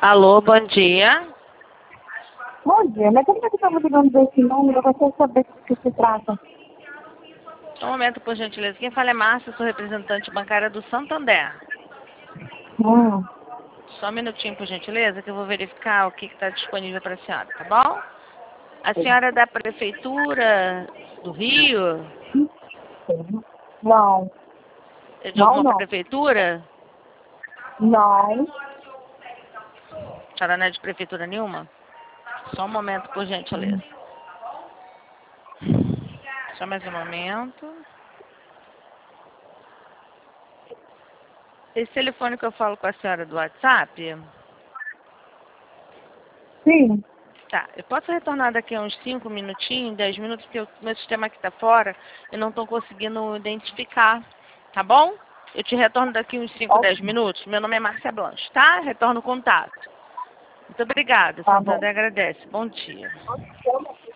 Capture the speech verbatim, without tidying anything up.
Alô, bom dia. Bom dia, mas como é que estava ligando desse número? Eu gostaria de saber do que se trata. Um momento, por gentileza. Quem fala é Márcia, sou representante bancária do Santander. Hum, Só um minutinho, por gentileza, que eu vou verificar o que está disponível para a senhora, tá bom? A sim. senhora é da Prefeitura do Rio? Sim. Não, É de não, alguma não. prefeitura? Não. A senhora não é de prefeitura nenhuma? Só um momento, por Hum, gentileza. Só mais um momento. Esse telefone que eu falo com a senhora do WhatsApp? Sim, Tá, eu posso retornar daqui a uns cinco minutinhos, dez minutos, porque o meu sistema aqui tá fora, eu não estou conseguindo identificar, tá bom? Eu te retorno daqui uns cinco, dez ótimo. minutos. Meu nome é Márcia Blanche, tá? Retorno o contato. Muito obrigada, Tá bom. Santander agradece. Bom dia.